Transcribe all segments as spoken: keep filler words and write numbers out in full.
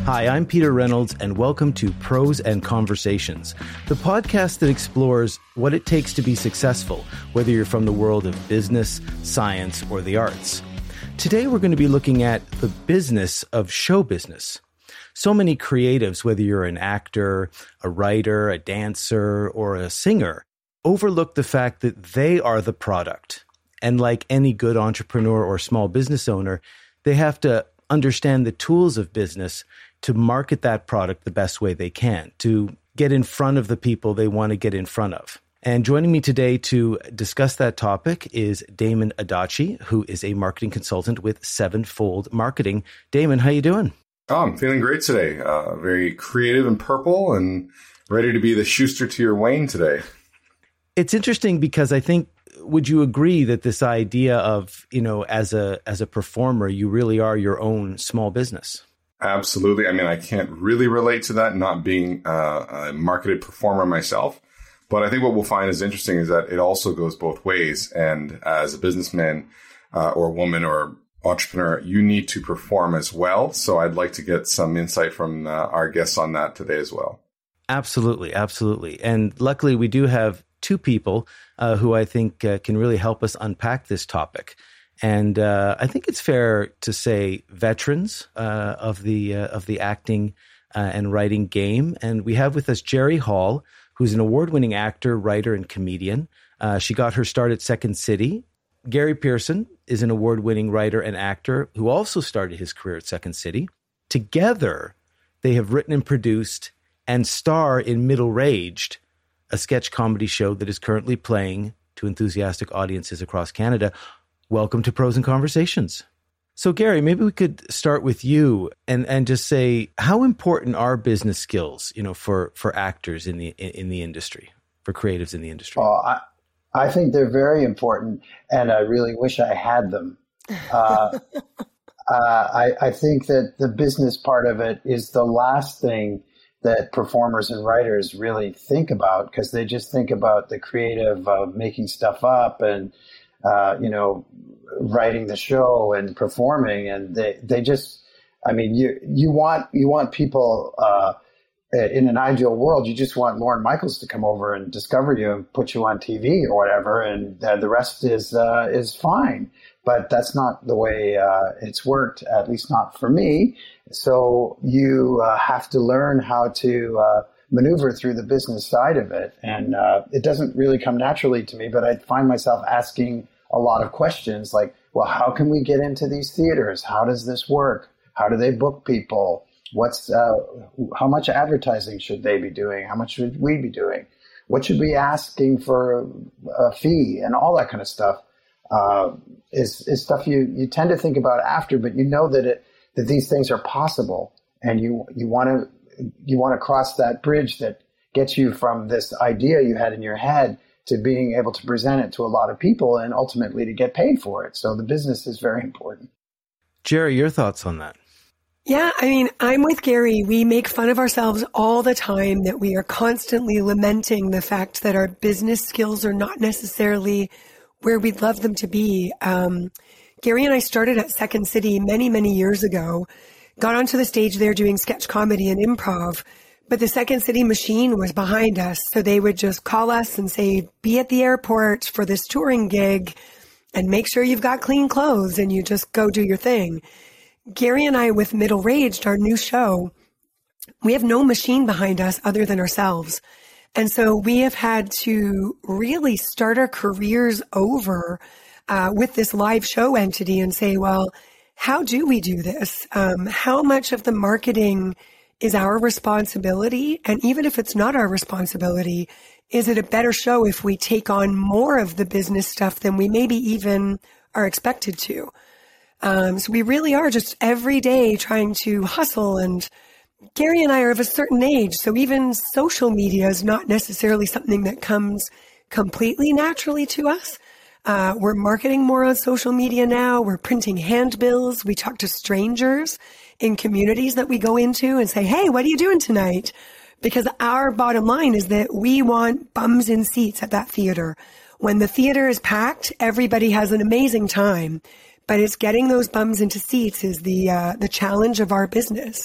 Hi, I'm Peter Reynolds, and welcome to Pros and Conversations, the podcast that explores what it takes to be successful, whether you're from the world of business, science, or the arts. Today, we're going to be looking at the business of show business. So many creatives, whether you're an actor, a writer, a dancer, or a singer, overlook the fact that they are the product. And like any good entrepreneur or small business owner, they have to understand the tools of business to market that product the best way they can, to get in front of the people they want to get in front of. And joining me today to discuss that topic is Damon Adachi, who is a marketing consultant with Sevenfold Marketing. Damon, how you doing? Oh, I'm feeling great today. Uh, very creative and purple and ready to be the Schuster to your Wayne today. It's interesting because I think, would you agree that this idea of, you know, as a as a performer, you really are your own small business? Absolutely. I mean, I can't really relate to that, not being uh, a marketed performer myself. But I think what we'll find is interesting is that it also goes both ways. And as a businessman uh, or woman or entrepreneur, you need to perform as well. So I'd like to get some insight from uh, our guests on that today as well. Absolutely. Absolutely. And luckily, we do have two people uh, who I think uh, can really help us unpack this topic. And uh, I think it's fair to say veterans uh, of the uh, of the acting uh, and writing game. And we have with us Jerry Hall, who's an award-winning actor, writer, and comedian. Uh, she got her start at Second City. Gary Pearson is an award-winning writer and actor who also started his career at Second City. Together, they have written and produced and star in Middle-Raged, a sketch comedy show that is currently playing to enthusiastic audiences across Canada. Welcome to Pros and Conversations. So, Gary, maybe we could start with you and, and just say, how important are business skills, you know, for, for actors in the in the industry, for creatives in the industry? Oh, I, I think they're very important, and I really wish I had them. Uh, uh, I, I think that the business part of it is the last thing that performers and writers really think about, because they just think about the creative of uh, making stuff up and Uh, you know, writing the show and performing, and they, they just, I mean, you, you want, you want people, uh, in an ideal world, you just want Lorne Michaels to come over and discover you and put you on T V or whatever. And uh, the rest is, uh, is fine. But that's not the way, uh, it's worked, at least not for me. So you, uh, have to learn how to, uh, maneuver through the business side of it. And uh, it doesn't really come naturally to me, but I find myself asking a lot of questions like, well, how can we get into these theaters? How does this work? How do they book people? What's uh, how much advertising should they be doing? How much should we be doing? What should we be asking for a fee? And all that kind of stuff uh, is, is stuff you, you tend to think about after, but you know that it, that these things are possible, and you you want to you want to cross that bridge that gets you from this idea you had in your head to being able to present it to a lot of people and ultimately to get paid for it. So the business is very important. Jerry, your thoughts on that? Yeah, I mean, I'm with Gary. We make fun of ourselves all the time that we are constantly lamenting the fact that our business skills are not necessarily where we'd love them to be. Um, Gary and I started at Second City many, many years ago. Got onto the stage there doing sketch comedy and improv, but the Second City machine was behind us. So they would just call us and say, be at the airport for this touring gig and make sure you've got clean clothes, and you just go do your thing. Gary and I, with Middle-Raged, our new show, we have no machine behind us other than ourselves. And so we have had to really start our careers over uh, with this live show entity and say, well, how do we do this? Um, how much of the marketing is our responsibility? And even if it's not our responsibility, is it a better show if we take on more of the business stuff than we maybe even are expected to? Um, so we really are just every day trying to hustle. And Gary and I are of a certain age, so even social media is not necessarily something that comes completely naturally to us. Uh, we're marketing more on social media now. We're printing handbills. We talk to strangers in communities that we go into and say, hey, what are you doing tonight? Because our bottom line is that we want bums in seats at that theater. When the theater is packed, everybody has an amazing time, but it's getting those bums into seats is the, uh, the challenge of our business.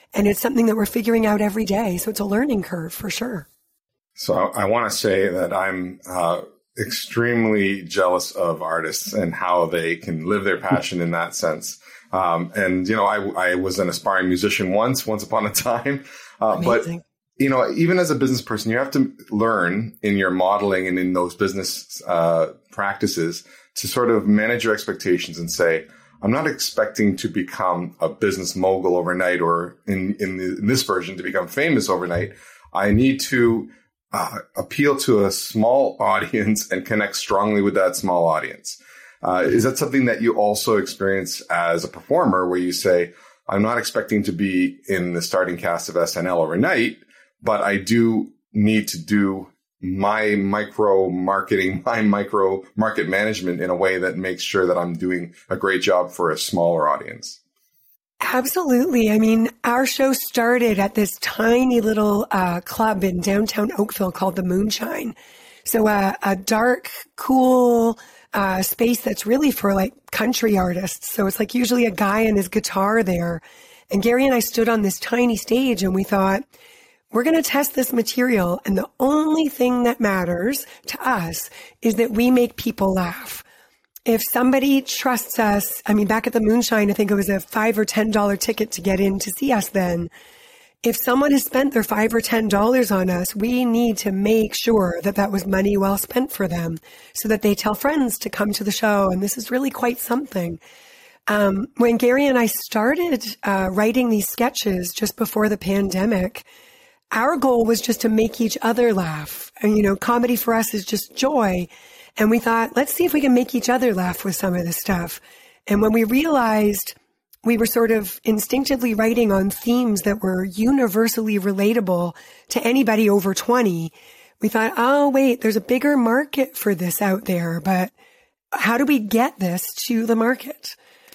And it's something that we're figuring out every day. So it's a learning curve for sure. So I, I want to say that I'm uh, extremely jealous of artists and how they can live their passion in that sense. Um, and, you know, I, I was an aspiring musician once, once upon a time. Uh, but, you know, even as a business person, you have to learn in your modeling and in those business uh, practices to sort of manage your expectations and say, I'm not expecting to become a business mogul overnight, or in, in, the, in this version, to become famous overnight. I need to uh, appeal to a small audience and connect strongly with that small audience. Uh, is that something that you also experience as a performer, where you say, I'm not expecting to be in the starting cast of S N L overnight, but I do need to do my micro marketing, my micro market management in a way that makes sure that I'm doing a great job for a smaller audience? Absolutely. I mean, our show started at this tiny little uh, club in downtown Oakville called the Moonshine. So uh, a dark, cool uh, space that's really for like country artists. So it's like usually a guy and his guitar there. And Gary and I stood on this tiny stage and we thought, we're going to test this material. And the only thing that matters to us is that we make people laugh. If somebody trusts us, I mean, back at the Moonshine, I think it was a five or ten dollar ticket to get in to see us then. If someone has spent their five or ten dollars on us, we need to make sure that that was money well spent for them, so that they tell friends to come to the show. And this is really quite something. Um, when Gary and I started uh, writing these sketches just before the pandemic, our goal was just to make each other laugh. And, you know, comedy for us is just joy. And we thought, let's see if we can make each other laugh with some of this stuff. And when we realized we were sort of instinctively writing on themes that were universally relatable to anybody over twenty, we thought, oh, wait, there's a bigger market for this out there. But how do we get this to the market?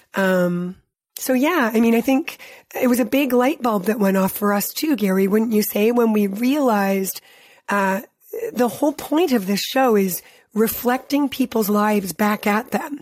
Um, so, yeah, I mean, I think it was a big light bulb that went off for us too, Gary, wouldn't you say, when we realized uh, the whole point of this show is reflecting people's lives back at them.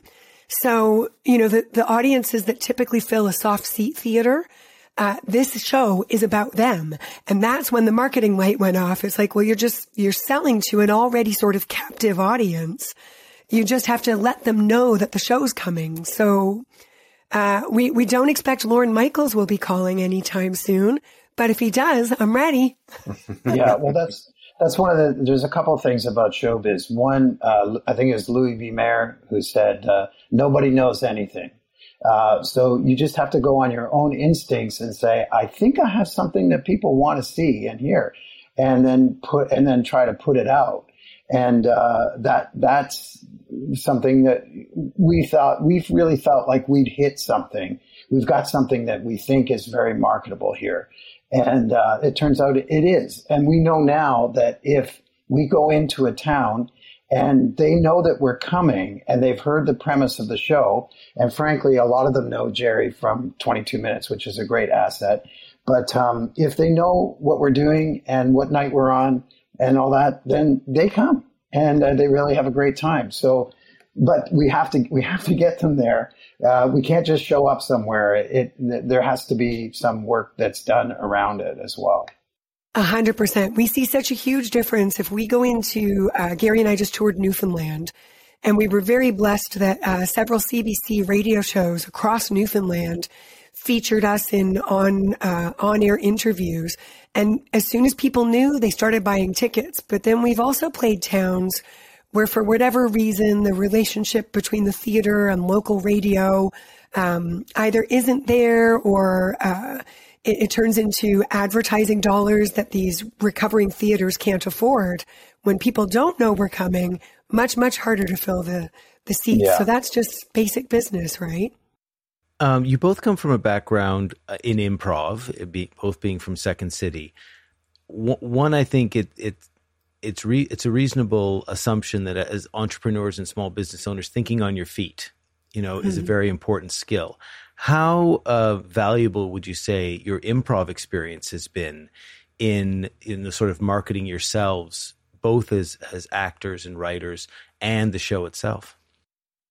So, you know, the, the audiences that typically fill a soft seat theater, uh, this show is about them. And that's when the marketing light went off. It's like, well, you're just, you're selling to an already sort of captive audience. You just have to let them know that the show's coming. So, uh, we, we don't expect Lorne Michaels will be calling anytime soon, but if he does, I'm ready. Yeah, well, that's, That's one of the, there's a couple of things about showbiz. One, uh, I think it was Louis V. Mayer who said, uh, nobody knows anything. Uh, so you just have to go on your own instincts and say, I think I have something that people want to see and hear, and then put, and then try to put it out. And, uh, that, that's something that we thought, we've really felt like we'd hit something. We've got something that we think is very marketable here. And uh, it turns out it is. And we know now that if we go into a town and they know that we're coming and they've heard the premise of the show, and frankly, a lot of them know Jerry from twenty-two minutes, which is a great asset. But um, if they know what we're doing and what night we're on and all that, then they come and uh, they really have a great time. So, but we have to we have to get them there. Uh, we can't just show up somewhere. It, it there has to be some work that's done around it as well. A hundred percent. We see such a huge difference if we go into, uh, Gary and I just toured Newfoundland, and we were very blessed that uh, several C B C radio shows across Newfoundland featured us in on uh, on-air interviews. And as soon as people knew, they started buying tickets. But then we've also played towns where, for whatever reason, the relationship between the theater and local radio um, either isn't there, or uh, it, it turns into advertising dollars that these recovering theaters can't afford. When people don't know we're coming, much, much harder to fill the, the seats. Yeah. So that's just basic business, right? Um, you both come from a background uh, in improv, be, both being from Second City. W- one, I think it it it's re- it's a reasonable assumption that as entrepreneurs and small business owners, thinking on your feet, you know, mm-hmm. is a very important skill. How uh, valuable would you say your improv experience has been in in the sort of marketing yourselves, both as as actors and writers, and the show itself?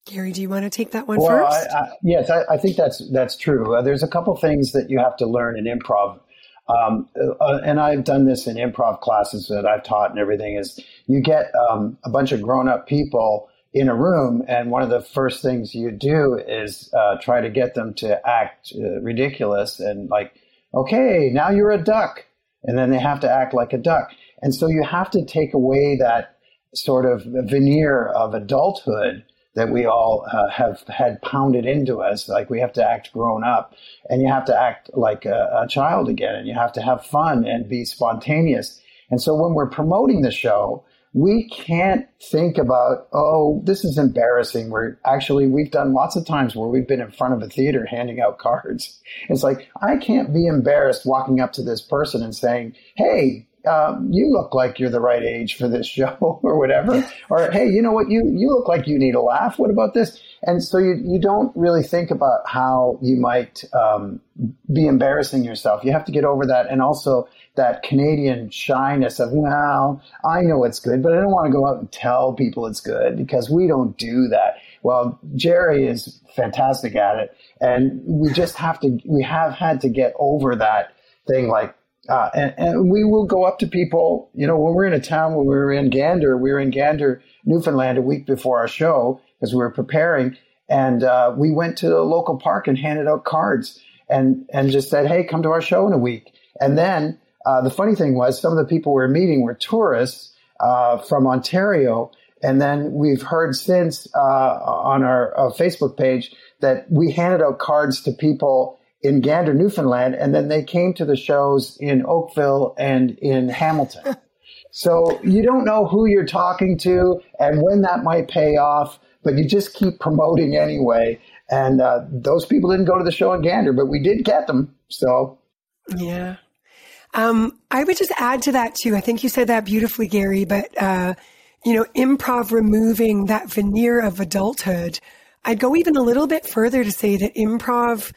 Gary, do you want to take that one well, first? I, I, yes, I, I think that's that's true. Uh, there's a couple things that you have to learn in improv. Um, uh, and I've done this in improv classes that I've taught and everything is you get um, a bunch of grown up people in a room. And one of the first things you do is uh, try to get them to act uh, ridiculous and like, okay, now you're a duck. And then they have to act like a duck. And so you have to take away that sort of veneer of adulthood that we all uh, have had pounded into us. Like we have to act grown up and you have to act like a, a child again and you have to have fun and be spontaneous. And so when we're promoting the show, we can't think about, oh, this is embarrassing. We're actually, we've done lots of times where we've been in front of a theater handing out cards. It's like, I can't be embarrassed walking up to this person and saying, hey, Um, you look like you're the right age for this show or whatever. Or, hey, you know what? You, you look like you need a laugh. What about this? And so you, you don't really think about how you might um, be embarrassing yourself. You have to get over that. And also that Canadian shyness of, well, I know it's good, but I don't want to go out and tell people it's good because we don't do that. Well, Jerry is fantastic at it. And we just have to, we have had to get over that thing like, Uh, and, and we will go up to people, you know, when we're in a town, when we were in Gander, we were in Gander, Newfoundland a week before our show as we were preparing. And uh, we went to the local park and handed out cards and, and just said, hey, come to our show in a week. And then uh, the funny thing was some of the people we were meeting were tourists uh, from Ontario. And then we've heard since uh, on our uh, Facebook page that we handed out cards to people in Gander, Newfoundland, and then they came to the shows in Oakville and in Hamilton. So you don't know who you're talking to and when that might pay off, but you just keep promoting anyway. And uh, those people didn't go to the show in Gander, but we did get them. So, yeah. Um, I would just add to that too. I think you said that beautifully, Gary, but, uh, you know, improv removing that veneer of adulthood. I'd go even a little bit further to say that improv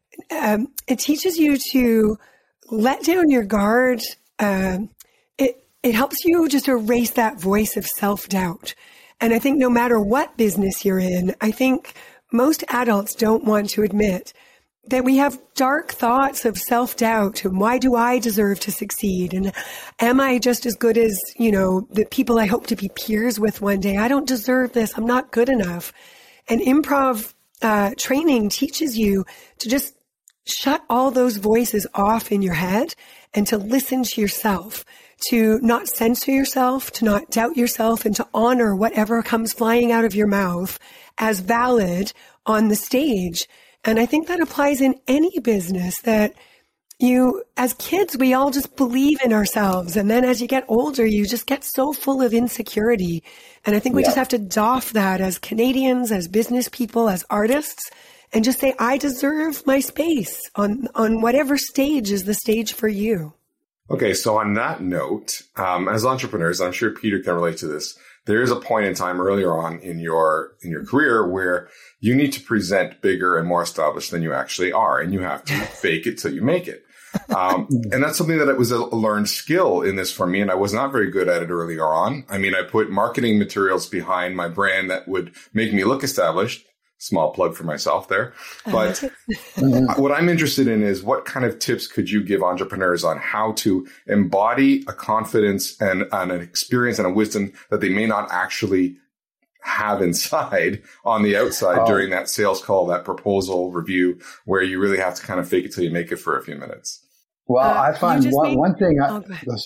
Um, it teaches you to let down your guard. Um, it it helps you just erase that voice of self-doubt. And I think no matter what business you're in, I think most adults don't want to admit that we have dark thoughts of self-doubt. And why do I deserve to succeed? And am I just as good as, you know, the people I hope to be peers with one day? I don't deserve this. I'm not good enough. And improv uh, training teaches you to just shut all those voices off in your head and to listen to yourself, to not censor yourself, to not doubt yourself, and to honor whatever comes flying out of your mouth as valid on the stage. And I think that applies in any business that you, as kids, we all just believe in ourselves. And then as you get older, you just get so full of insecurity. And I think we yeah. just have to doff that as Canadians, as business people, as artists, and just say, I deserve my space on, on whatever stage is the stage for you. Okay, so on that note, um, as entrepreneurs, I'm sure Peter can relate to this. There is a point in time earlier on in your in your career where you need to present bigger and more established than you actually are, and you have to fake it till you make it. Um, and that's something that it was a learned skill in this for me, and I was not very good at it earlier on. I mean, I put marketing materials behind my brand that would make me look established. Small plug for myself there. But what I'm interested in is what kind of tips could you give entrepreneurs on how to embody a confidence and, and an experience and a wisdom that they may not actually have inside on the outside oh. during that sales call, that proposal review, where you really have to kind of fake it till you make it for a few minutes? Well, uh, I find one, made... one thing, I, oh,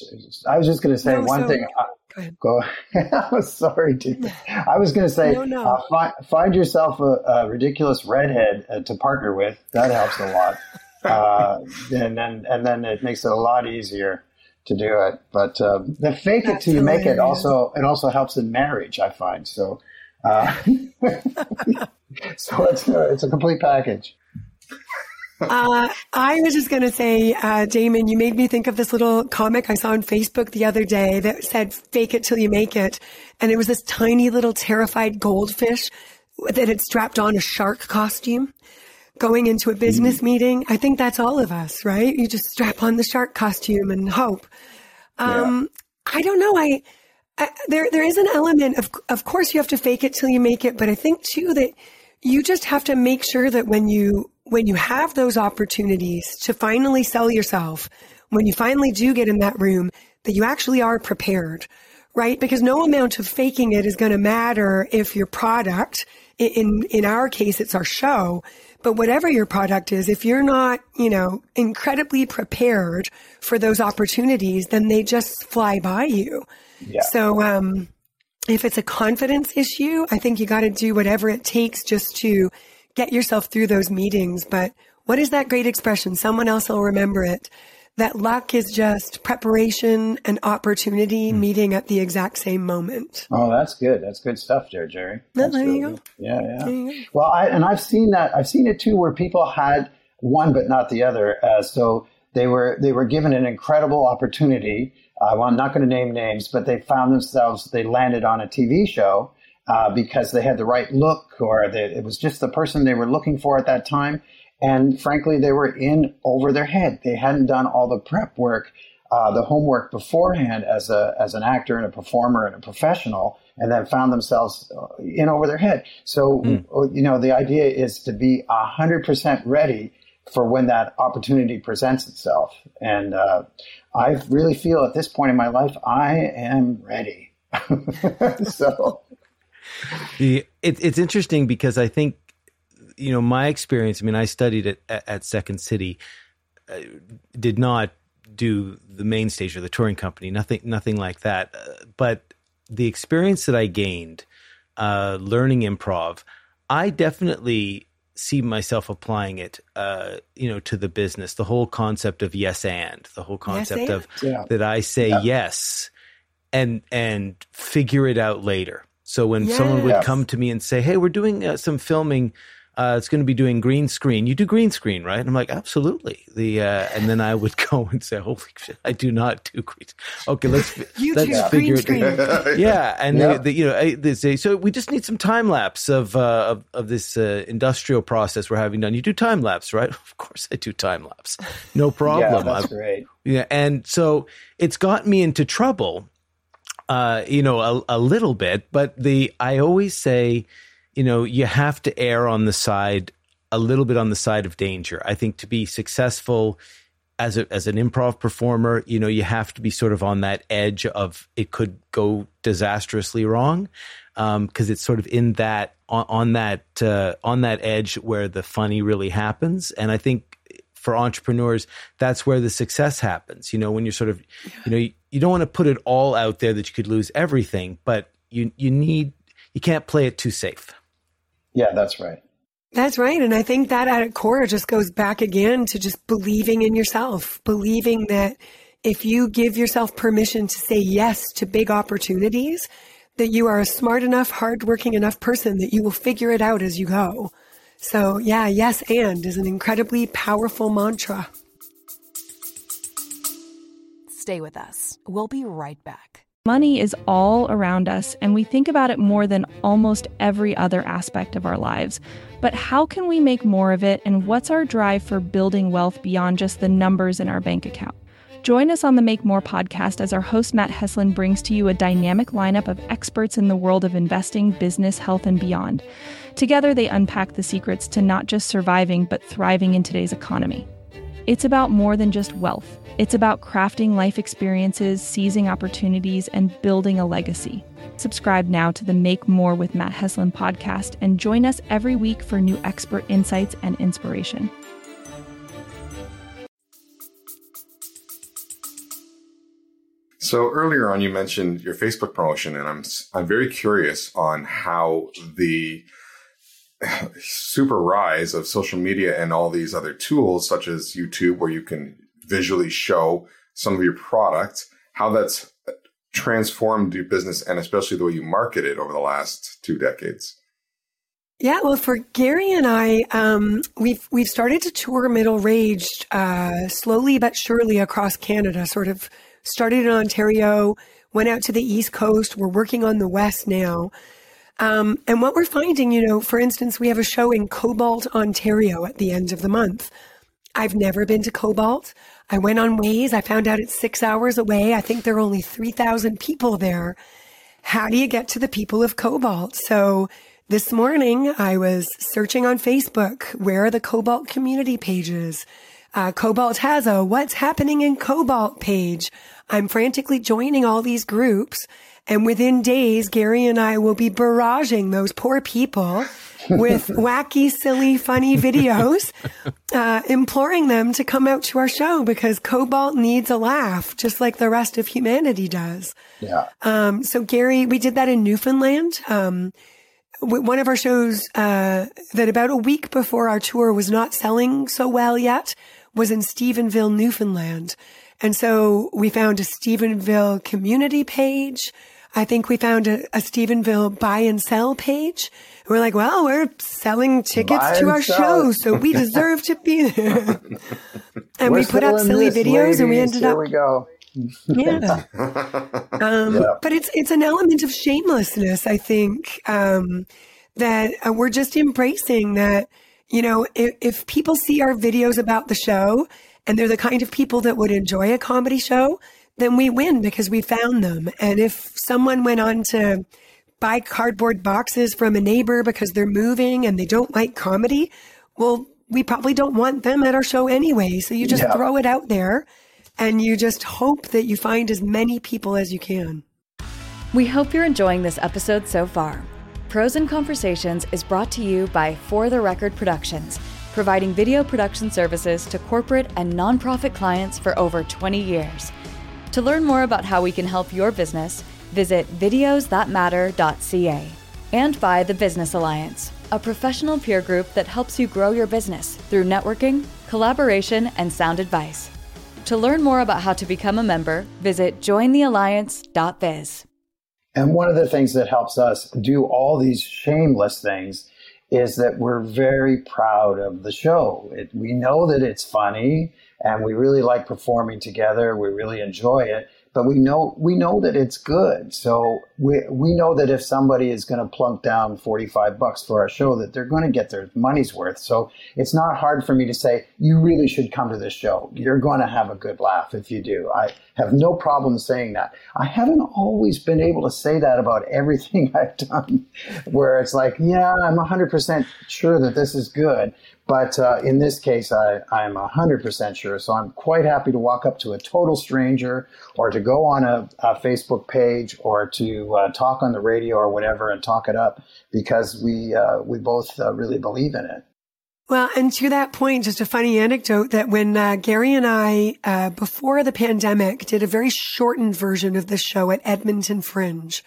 I was just going to say no, one so, thing. I, go ahead. Go, I was sorry, to, I was going to say, no, no. Uh, find, find yourself a, a ridiculous redhead uh, to partner with. That helps a lot. uh, and then, and then it makes it a lot easier to do it. But uh, the fake That's it till you hilarious. make it also, it also helps in marriage, I find. So, uh, so it's a, it's a complete package. Uh, I was just going to say, uh, Damon, you made me think of this little comic I saw on Facebook the other day that said, fake it till you make it. And it was this tiny little terrified goldfish that had strapped on a shark costume going into a business mm. meeting. I think that's all of us, right? You just strap on the shark costume and hope. Um, yeah. I don't know. I, I, there there is an element of, of course, you have to fake it till you make it. But I think too that you just have to make sure that when you when you have those opportunities to finally sell yourself, when you finally do get in that room, that you actually are prepared, right? Because no amount of faking it is going to matter if your product, in in our case, it's our show, but whatever your product is, if you're not, you know, incredibly prepared for those opportunities, then they just fly by you. Yeah. So, um, if it's a confidence issue, I think you got to do whatever it takes just to get yourself through those meetings. But what is that great expression? Someone else will remember it. That luck is just preparation and opportunity mm. meeting at the exact same moment. Oh, that's good. That's good stuff there, Jerry. That's there really you go. Good. Yeah, yeah. You go. Well, I, and I've seen that. I've seen it too, where people had one but not the other. Uh, so they were they were given an incredible opportunity. Uh, well, I'm not going to name names, but they found themselves, they landed on a T V show uh, because they had the right look, or they, it was just the person they were looking for at that time. And frankly, they were in over their head. They hadn't done all the prep work, uh, the homework beforehand as a as an actor and a performer and a professional, and then found themselves in over their head. So, mm. you know, the idea is to be one hundred percent ready for when that opportunity presents itself. And uh, I really feel at this point in my life, I am ready. so it, it's interesting because I think, you know, my experience, I mean, I studied at, at Second City, uh, did not do the main stage or the touring company, nothing, nothing like that. Uh, but the experience that I gained uh, learning improv, I definitely see myself applying it, uh, you know, to the business, the whole concept of yes and, the whole concept yes, of yeah. that I say yeah. yes and and figure it out later. So when yes. someone would come to me and say, hey, we're doing uh, some filming, uh, it's going to be doing green screen. You do green screen, right? And I'm like, absolutely. The uh, and then I would go and say, holy shit, I do not do green. Okay, let's you let's do figure green it. Screen. Yeah, and yeah. They, they, you know, they say, so we just need some time lapse of uh, of, of this uh, industrial process we're having done. You do time lapse, right? Of course, I do time lapse. No problem. Yeah, that's I've, great. Yeah, and so it's got me into trouble. Uh, you know, a, a little bit, but the I always say, you know, you have to err on the side, a little bit on the side of danger. I think to be successful as a, as an improv performer, you know, you have to be sort of on that edge of it could go disastrously wrong, um, because it's sort of in that on, on that uh, on that edge where the funny really happens. And I think for entrepreneurs, that's where the success happens. You know, when you're sort of, you know, you, you don't want to put it all out there that you could lose everything, but you you need, you can't play it too safe. Yeah, that's right. That's right. And I think that at its core just goes back again to just believing in yourself, believing that if you give yourself permission to say yes to big opportunities, that you are a smart enough, hardworking enough person that you will figure it out as you go. So yeah, yes and is an incredibly powerful mantra. Stay with us. We'll be right back. Money is all around us, and we think about it more than almost every other aspect of our lives. But how can we make more of it, and what's our drive for building wealth beyond just the numbers in our bank account? Join us on the Make More podcast as our host Matt Heslin brings to you a dynamic lineup of experts in the world of investing, business, health, and beyond. Together, they unpack the secrets to not just surviving, but thriving in today's economy. It's about more than just wealth. It's about crafting life experiences, seizing opportunities, and building a legacy. Subscribe now to the Make More with Matt Heslin podcast and join us every week for new expert insights and inspiration. So earlier on, you mentioned your Facebook promotion, and I'm I'm very curious on how the super rise of social media and all these other tools, such as YouTube, where you can visually show some of your product, how that's transformed your business and especially the way you market it over the last two decades. Yeah, well, for Gary and I, um, we've we've started to tour Middle Rage uh, slowly but surely across Canada. Sort of started in Ontario, went out to the East Coast. We're working on the West now. Um, and what we're finding, you know, for instance, we have a show in Cobalt, Ontario at the end of the month. I've never been to Cobalt. I went on Waze. I found out it's six hours away. I think there are only three thousand people there. how do you get to the people of Cobalt? So this morning I was searching on Facebook. Where are the Cobalt community pages? Uh, Cobalt has a What's Happening in Cobalt page. I'm frantically joining all these groups. And within days, Gary and I will be barraging those poor people with wacky, silly, funny videos, uh, imploring them to come out to our show because Cobalt needs a laugh, just like the rest of humanity does. Yeah. Um, so Gary, we did that in Newfoundland. Um, one of our shows, uh, that about a week before our tour was not selling so well yet was in Stephenville, Newfoundland. And so we found a Stephenville community page. I think we found a, a Stephenville buy and sell page. We're like, well, we're selling tickets Buy to and our sell. show, so we deserve to be there. And We're we put up still in silly this, videos and we ladies. ended Here up, we go. yeah. Um, Yeah. But it's, it's an element of shamelessness, I think, um, that uh, we're just embracing that, you know, if, if people see our videos about the show and they're the kind of people that would enjoy a comedy show, then we win because we found them. And if someone went on to buy cardboard boxes from a neighbor because they're moving and they don't like comedy, well, we probably don't want them at our show anyway. So you just Yeah. throw it out there and you just hope that you find as many people as you can. We hope you're enjoying this episode so far. Pros and Conversations is brought to you by For the Record Productions, providing video production services to corporate and nonprofit clients for over twenty years. To learn more about how we can help your business, visit videos that matter dot c a. And by The Business Alliance, a professional peer group that helps you grow your business through networking, collaboration, and sound advice. To learn more about how to become a member, visit join the alliance dot biz. And one of the things that helps us do all these shameless things is that we're very proud of the show. It, we know that it's funny and we really like performing together. We really enjoy it, but we know we know that it's good. So we we know that if somebody is going to plunk down forty-five bucks for our show, that they're going to get their money's worth. So it's not hard for me to say, you really should come to this show. You're going to have a good laugh if you do. I have no problem saying that. I haven't always been able to say that about everything I've done, where it's like, yeah, I'm one hundred percent sure that this is good. But uh, in this case, I, I'm one hundred percent sure. So I'm quite happy to walk up to a total stranger or to go on a, a Facebook page or to uh, talk on the radio or whatever and talk it up because we, uh, we both uh, really believe in it. Well, and to that point, just a funny anecdote that when uh, Gary and I, uh, before the pandemic, did a very shortened version of the show at Edmonton Fringe.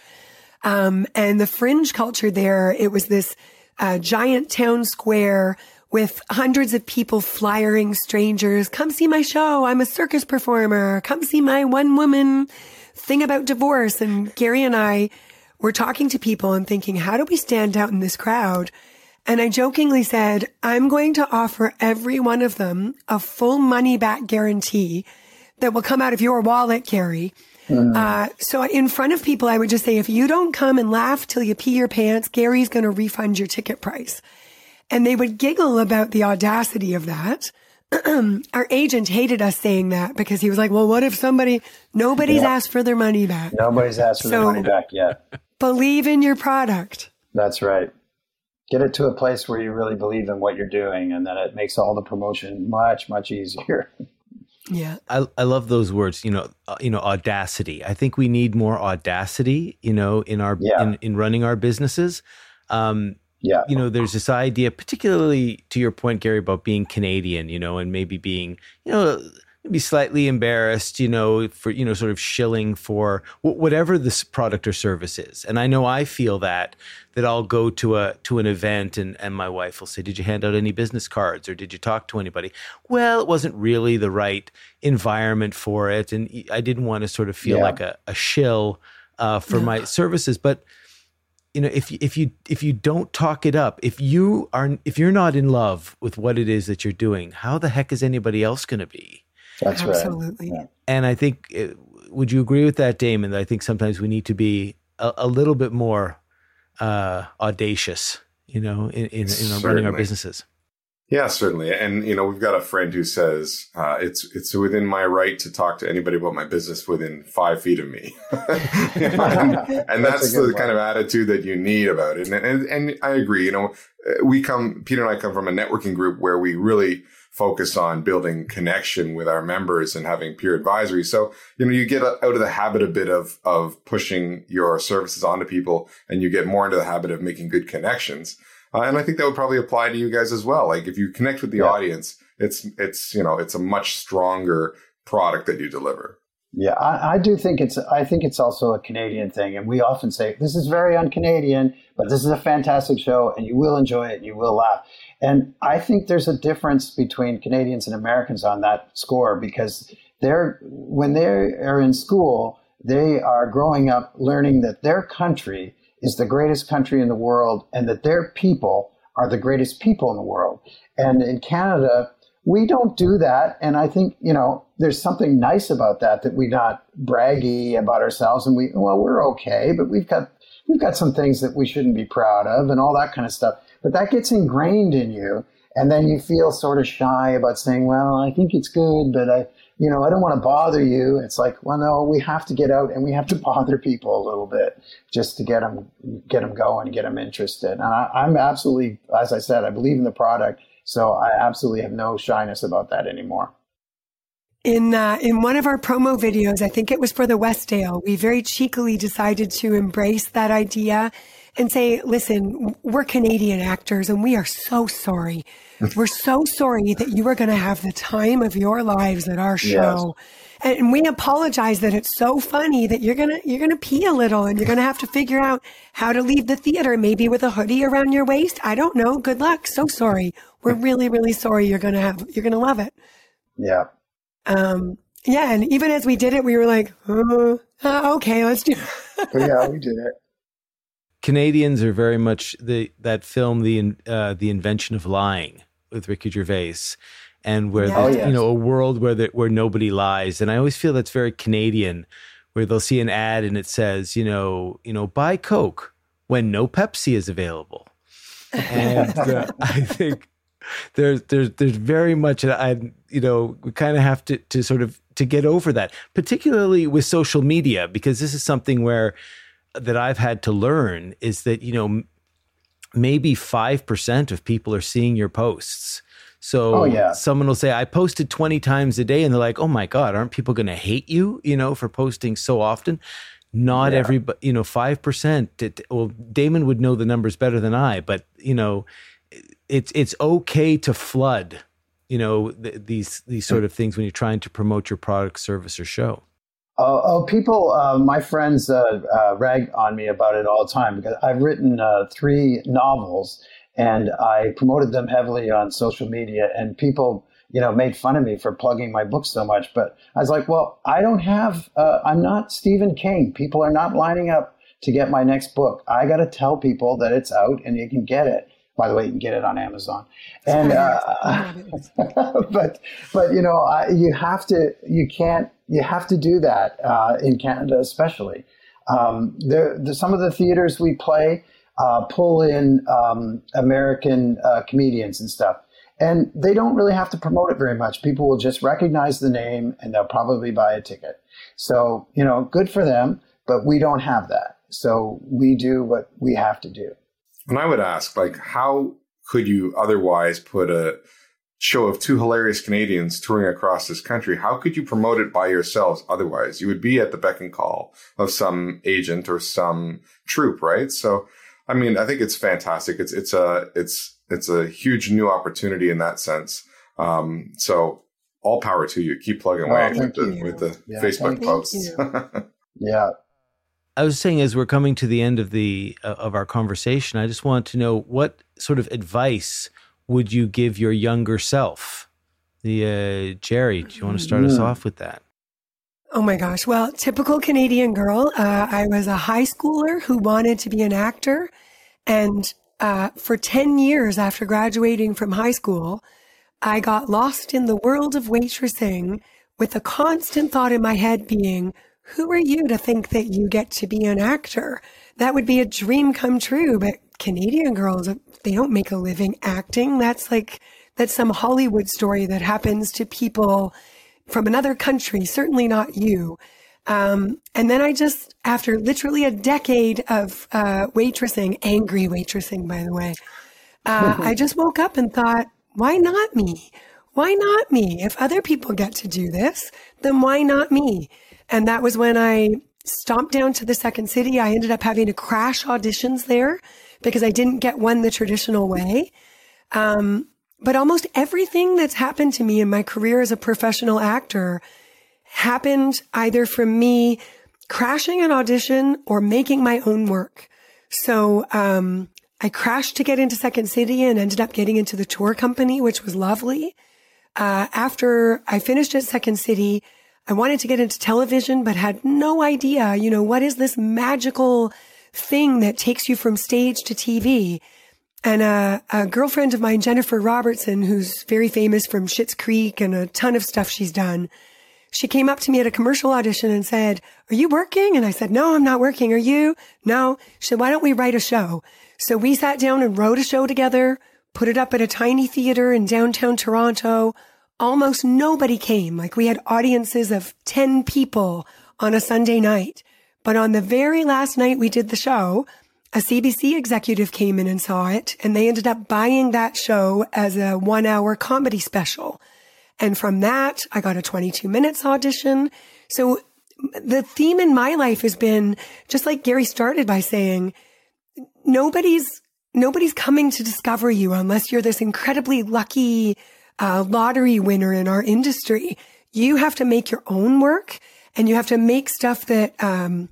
Um, and the Fringe culture there, it was this uh, giant town square with hundreds of people flyering strangers. Come see my show. I'm a circus performer. Come see my one woman thing about divorce. And Gary and I were talking to people and thinking, how do we stand out in this crowd? And I jokingly said, I'm going to offer every one of them a full money back guarantee that will come out of your wallet, Gary. Mm. Uh, so in front of people, I would just say, if you don't come and laugh till you pee your pants, Gary's going to refund your ticket price. And they would giggle about the audacity of that. Our agent hated us saying that because he was like, well, what if somebody, nobody's yeah. asked for their money back. Nobody's asked for so, their money back yet. Believe in your product. That's right. Get it to a place where you really believe in what you're doing, and then it makes all the promotion much, much easier. Yeah. I, I love those words, you know, uh, you know, audacity. I think we need more audacity, you know, in our, yeah. in, in running our businesses. Um, Yeah. You know, there's this idea, particularly to your point, Gary, about being Canadian, you know, and maybe being, you know, maybe slightly embarrassed, you know, for, you know, sort of shilling for w- whatever this product or service is. And I know I feel that, that I'll go to a, to an event and, and my wife will say, did you hand out any business cards or did you talk to anybody? Well, it wasn't really the right environment for it. And I didn't want to sort of feel yeah. like a, a shill uh, for yeah. my services. But you know, if if you if you don't talk it up, if you are if you're not in love with what it is that you're doing, how the heck is anybody else going to be? That's Absolutely. right. Yeah. And I think, uh, would you agree with that, Damon? That I think sometimes we need to be a, a little bit more uh, audacious, you know, in in, in running our businesses. Yeah, certainly. And, you know, we've got a friend who says, uh, it's it's within my right to talk to anybody about my business within five feet of me. and, and that's, that's the one. Kind of attitude that you need about it. And, and, and I agree. You know, we come, Peter and I come from a networking group where we really focus on building connection with our members and having peer advisory. So, you know, you get out of the habit a bit of, of pushing your services onto people, and you get more into the habit of making good connections. Uh, and I think that would probably apply to you guys as well. Like if you connect with the yeah. audience, it's, it's, you know, it's a much stronger product that you deliver. Yeah, I, I do think it's, I think it's also a Canadian thing. And we often say, this is very un-Canadian, but this is a fantastic show and you will enjoy it and you will laugh. And I think there's a difference between Canadians and Americans on that score, because they're, when they are in school, they are growing up learning that their country is the greatest country in the world and that their people are the greatest people in the world. And in Canada, we don't do that. And I think, you know, there's something nice about that, that we're not braggy about ourselves and we, well, we're okay, but we've got, we've got some things that we shouldn't be proud of and all that kind of stuff. But that gets ingrained in you. And then you feel sort of shy about saying, well, I think it's good, but I, you know, I don't want to bother you. It's like, well, no, we have to get out and we have to bother people a little bit just to get them, get them going, get them interested. And I, I'm absolutely, as I said, I believe in the product. So I absolutely have no shyness about that anymore. In uh, in one of our promo videos, I think it was for the Westdale, we very cheekily decided to embrace that idea and say, listen, we're Canadian actors and we are so sorry. We're so sorry that you are going to have the time of your lives at our show. Yes. And we apologize that it's so funny that you're going to, you're going to pee a little and you're going to have to figure out how to leave the theater, maybe with a hoodie around your waist. I don't know. Good luck. So sorry. We're really, really sorry. You're going to have, you're going to love it. Yeah. Um, yeah. And even as we did it, we were like, oh, uh, okay, let's do it. Yeah, we did it. Canadians are very much the that film, the uh, the Invention of Lying with Ricky Gervais, and where yeah. there's, oh, yes. you know, a world where the, where nobody lies. And I always feel that's very Canadian, where they'll see an ad and it says, you know, you know, buy Coke when no Pepsi is available. And uh, I think there's there's there's very much, I you know, we kind of have to to sort of to get over that, particularly with social media, because this is something where that I've had to learn is that, you know, maybe five percent of people are seeing your posts. So oh, yeah. someone will say, I posted twenty times a day, and they're like, oh my God, aren't people going to hate you, you know, for posting so often? Not yeah. everybody, you know, five percent. It, well, Damon would know the numbers better than I, but, you know, it's, it's okay to flood, you know, th- these, these sort of things when you're trying to promote your product, service, or show. Oh, oh, people, uh, my friends uh, uh, rag on me about it all the time because I've written uh, three novels and I promoted them heavily on social media, and people, you know, made fun of me for plugging my books so much. But I was like, well, I don't have, uh, I'm not Stephen King. People are not lining up to get my next book. I got to tell people that it's out and you can get it. By the way, you can get it on Amazon. And, uh, but, but, you know, I, you have to, you can't, you have to do that, uh, in Canada, especially. Um, there, the, some of the theaters we play, uh, pull in, um, American, uh, comedians and stuff. And they don't really have to promote it very much. People will just recognize the name and they'll probably buy a ticket. So, you know, good for them, but we don't have that. So we do what we have to do. And I would ask, like, how could you otherwise put a show of two hilarious Canadians touring across this country? How could you promote it by yourselves otherwise? You would be at the beck and call of some agent or some troupe, right? So, I mean, I think it's fantastic. It's it's a it's it's a huge new opportunity in that sense. Um, so, all power to you. Keep plugging away oh, with the, with the yeah, Facebook posts. Yeah. I was saying, as we're coming to the end of the uh, of our conversation, I just want to know, what sort of advice would you give your younger self? The uh, Jerry, do you want to start us off with that? Oh my gosh! Well, typical Canadian girl. Uh, I was a high schooler who wanted to be an actor, and uh, for ten years after graduating from high school, I got lost in the world of waitressing, with the constant thought in my head being, who are you to think that you get to be an actor? That would be a dream come true. But Canadian girls, they don't make a living acting. That's like that's some Hollywood story that happens to people from another country, certainly not you. Um, and then I just, after literally a decade of uh, waitressing, angry waitressing, by the way, uh, I just woke up and thought, why not me? Why not me? If other people get to do this, then why not me? And that was when I stomped down to the Second City. I ended up having to crash auditions there because I didn't get one the traditional way. Um, but almost everything that's happened to me in my career as a professional actor happened either from me crashing an audition or making my own work. So, um, I crashed to get into Second City and ended up getting into the tour company, which was lovely. Uh, after I finished at Second City, I wanted to get into television, but had no idea, you know, what is this magical thing that takes you from stage to T V? And uh, a girlfriend of mine, Jennifer Robertson, who's very famous from Schitt's Creek and a ton of stuff she's done, she came up to me at a commercial audition and said, "Are you working?" And I said, "No, I'm not working. Are you?" "No." She said, "Why don't we write a show?" So we sat down and wrote a show together, put it up at a tiny theater in downtown Toronto. Almost nobody came. Like, we had audiences of ten people on a Sunday night. But on the very last night we did the show, a C B C executive came in and saw it, and they ended up buying that show as a one hour comedy special. And from that, I got a twenty-two minutes audition. So the theme in my life has been, just like Gary started by saying, nobody's, nobody's coming to discover you unless you're this incredibly lucky uh, lottery winner in our industry. You have to make your own work, and you have to make stuff that um,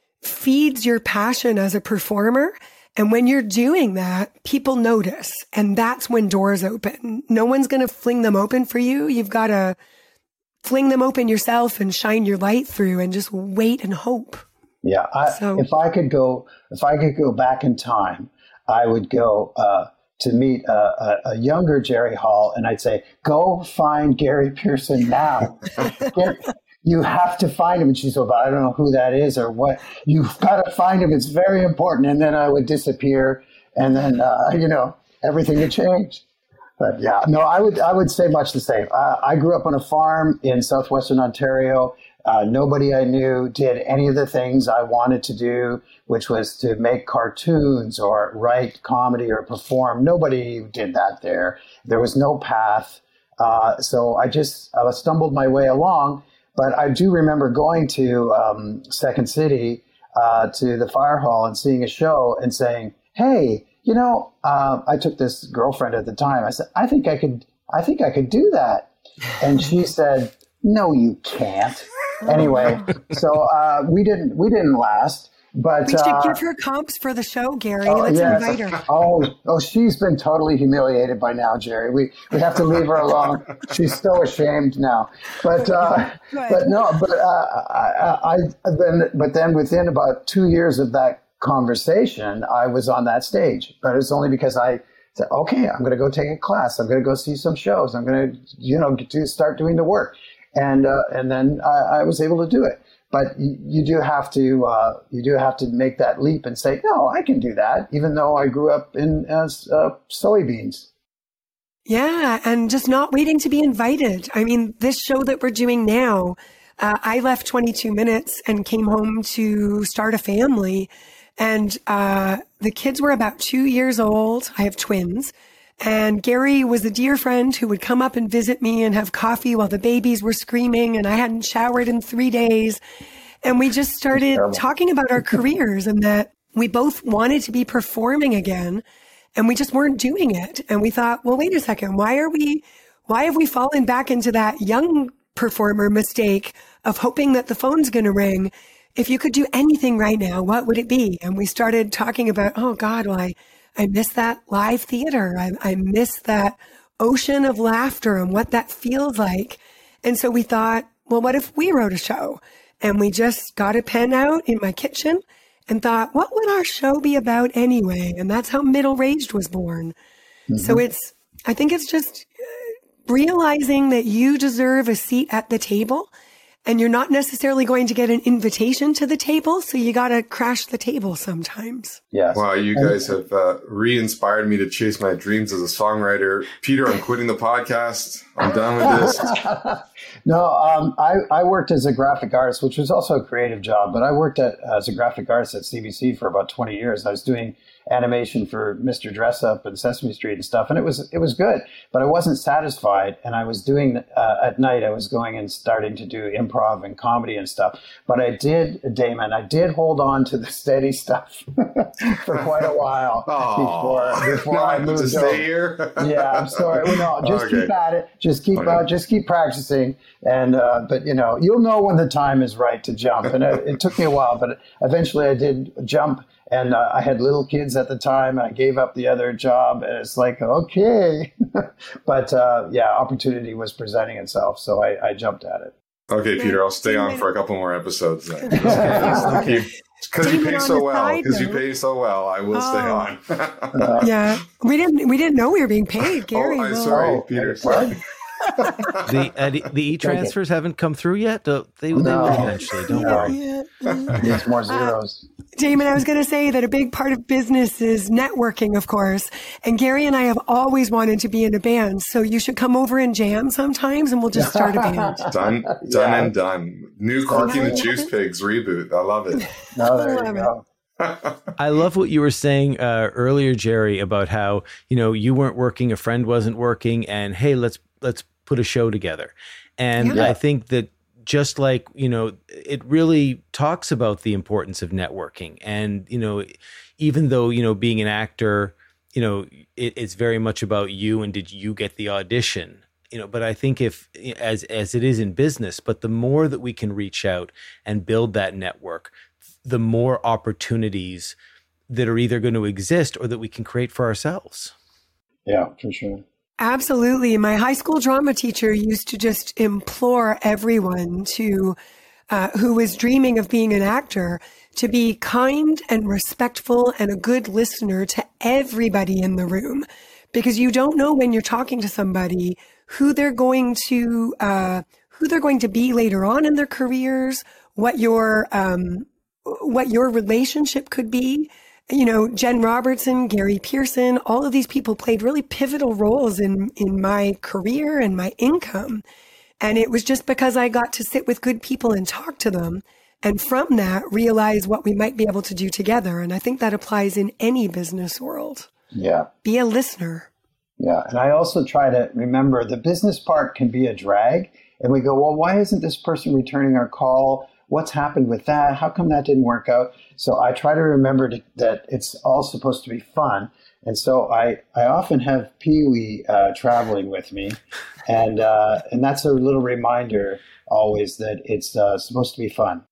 feeds your passion as a performer. And when you're doing that, people notice, and that's when doors open. No one's going to fling them open for you. You've got to fling them open yourself and shine your light through and just wait and hope. Yeah. I, so, if I could go, if I could go back in time, I would go uh, to meet a, a, a younger Jerry Hall, and I'd say, "Go find Gary Pearson now." Get, You have to find him. And she said, "I don't know who that is or what." "You've got to find him. It's very important." And then I would disappear, and then, uh, you know, everything would change. But yeah, no, I would I would say much the same. Uh, I grew up on a farm in southwestern Ontario. Uh, nobody I knew did any of the things I wanted to do, which was to make cartoons or write comedy or perform. Nobody did that there. There was no path. Uh, so I just uh, stumbled my way along. But I do remember going to um, Second City, uh, to the fire hall and seeing a show and saying, "Hey, you know," uh, I took this girlfriend at the time. I said, I think I could, I think I could do that. And she said, "No, you can't." Anyway, so uh, we didn't, we didn't last. But we should uh, give her comps for the show, Gary. Oh, Let's yes. invite her. Oh, oh, she's been totally humiliated by now, Jerry. We we have to leave her alone. She's so ashamed now. But uh, but no, but uh, I, I then but then within about two years of that conversation, I was on that stage. But it's only because I said, "Okay, I'm going to go take a class. I'm going to go see some shows. I'm going to you know to start doing the work," and uh, and then I, I was able to do it. But you, you do have to uh, you do have to make that leap and say, "No, I can do that," even though I grew up in as uh, soybeans. Yeah, and just not waiting to be invited. I mean, this show that we're doing now, uh, I left twenty-two minutes and came home to start a family. And uh, the kids were about two years old. I have twins. And Gary was a dear friend who would come up and visit me and have coffee while the babies were screaming, and I hadn't showered in three days. And we just started talking about our careers and that we both wanted to be performing again, and we just weren't doing it. And we thought, well, wait a second, why are we, why have we fallen back into that young performer mistake of hoping that the phone's going to ring? If you could do anything right now, what would it be? And we started talking about, oh God, well, I, I miss that live theater. I, I miss that ocean of laughter and what that feels like. And so we thought, well, what if we wrote a show? And we just got a pen out in my kitchen and thought, what would our show be about anyway? And that's how Middle Raged was born. Mm-hmm. So it's, I think it's just realizing that you deserve a seat at the table and you're not necessarily going to get an invitation to the table. So you got to crash the table sometimes. Yes. Wow, you guys have uh, re-inspired me to chase my dreams as a songwriter. Peter, I'm quitting the podcast. I'm done with this. No, um, I, I worked as a graphic artist, which was also a creative job, but I worked at, as a graphic artist at C B C for about twenty years. I was doing animation for Mister Dress Up and Sesame Street and stuff, and it was it was good, but I wasn't satisfied. And I was doing uh, at night, I was going and starting to do improv and comedy and stuff. But I did, Damon, I did hold on to the steady stuff for quite a while Aww. before before no, I I moved to stay here. Yeah, I'm sorry. Well, no, just okay. keep at it. Just keep okay. uh, just keep practicing. And uh, but you know, you'll know when the time is right to jump. And it, it took me a while, but eventually I did jump. And uh, I had little kids at the time. I gave up the other job, and it's like, okay. But uh, yeah, opportunity was presenting itself, so I, I jumped at it. Okay, Peter, I'll stay on for a couple more episodes then. Because you pay so well. Because you pay so well, I will oh. stay on. uh, yeah, we didn't we didn't know we were being paid, Gary. Oh, I'm well. sorry, oh, Peter. Sorry. the uh, the e-transfers okay. haven't come through yet. They, they no. will eventually. Don't no. worry. There's more zeros. Uh, Damon, I was going to say that a big part of business is networking, of course. And Gary and I have always wanted to be in a band, so you should come over and jam sometimes, and we'll just start a band. Done, done, yeah. and done. New Corky and the Juice Pigs reboot. I love it. No, there you go. I love what you were saying uh, earlier, Jerry, about how, you know, you weren't working, a friend wasn't working, and hey, let's let's put a show together. And yeah. I think that just like, you know, it really talks about the importance of networking. And, you know, even though, you know, being an actor, you know, it, it's very much about you and did you get the audition? You know, but I think if, as as it is in business, but the more that we can reach out and build that network, the more opportunities that are either going to exist or that we can create for ourselves. Yeah, for sure. Absolutely. My high school drama teacher used to just implore everyone to, uh, who was dreaming of being an actor, to be kind and respectful and a good listener to everybody in the room, because you don't know when you're talking to somebody who they're going to, uh, who they're going to be later on in their careers, what your, um, what your relationship could be. You know, Jen Robertson, Gary Pearson, all of these people played really pivotal roles in, in my career and my income. And it was just because I got to sit with good people and talk to them. And from that, realize what we might be able to do together. And I think that applies in any business world. Yeah. Be a listener. Yeah. And I also try to remember the business part can be a drag. And we go, well, why isn't this person returning our call? What's happened with that? How come that didn't work out? So I try to remember to, that it's all supposed to be fun. And so I, I often have Pee-wee uh, traveling with me. And uh, and that's a little reminder always that it's uh, supposed to be fun.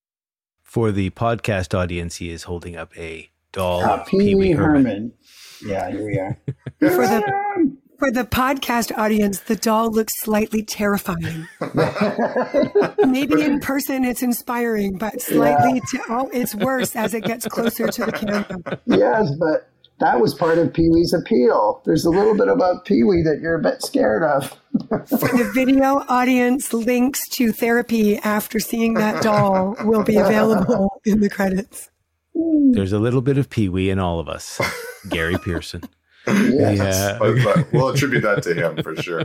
For the podcast audience, he is holding up a doll. Uh, Pee-wee Herman. Herman. Yeah, here we are. For the For the podcast audience, the doll looks slightly terrifying. Maybe in person it's inspiring, but slightly, yeah. to, oh, it's worse as it gets closer to the camera. Yes, but that was part of Pee-wee's appeal. There's a little bit about Pee-wee that you're a bit scared of. For the video audience, links to therapy after seeing that doll will be available in the credits. There's a little bit of Pee-wee in all of us. Gary Pearson. Yes. Yeah. But, but we'll attribute that to him for sure.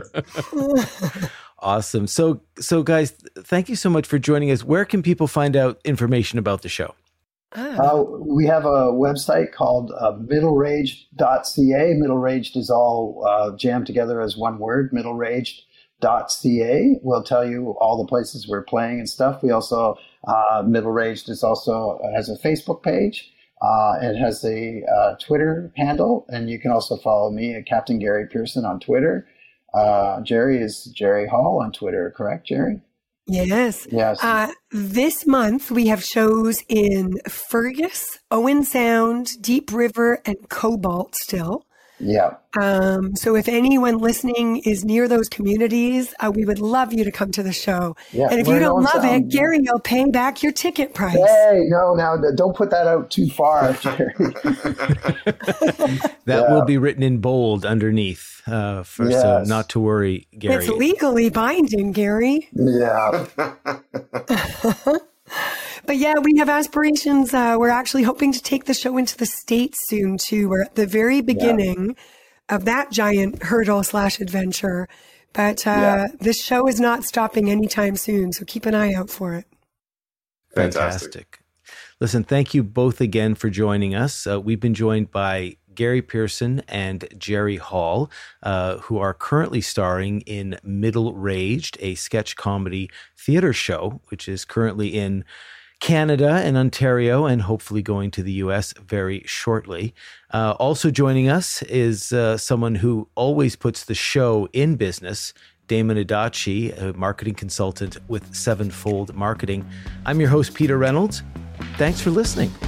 Awesome. So, so guys, thank you so much for joining us. Where can people find out information about the show? Uh, we have a website called uh, middle raged dot c a. Middle Raged is all uh, jammed together as one word, middle raged dot c a. We'll tell you all the places we're playing and stuff. We also, uh, Middle Raged is also has a Facebook page. Uh, it has a uh, Twitter handle, and you can also follow me at Captain Gary Pearson on Twitter. Uh, Jerry is Jerry Hall on Twitter, correct, Jerry? Yes. Yes. Uh, this month we have shows in Fergus, Owen Sound, Deep River, and Cobalt still. Yeah. Um, so if anyone listening is near those communities, uh, we would love you to come to the show. Yeah, and if you don't love sound, it, Gary, you'll pay back your ticket price. Hey, no, now don't put that out too far, Jerry. That yeah. will be written in bold underneath, uh, for, yes. so not to worry, Gary. It's legally binding, Gary. Yeah. But yeah, we have aspirations. Uh, we're actually hoping to take the show into the States soon, too. We're at the very beginning yeah. of that giant hurdle slash adventure. But uh, yeah. this show is not stopping anytime soon, so keep an eye out for it. Fantastic. Fantastic. Listen, thank you both again for joining us. Uh, we've been joined by Gary Pearson and Jerry Hall, uh, who are currently starring in Middle Raged, a sketch comedy theater show, which is currently in Canada and Ontario, and hopefully going to the U S very shortly. Uh, also joining us is uh, someone who always puts the show in business, Damon Adachi, a marketing consultant with Sevenfold Marketing. I'm your host, Peter Reynolds. Thanks for listening.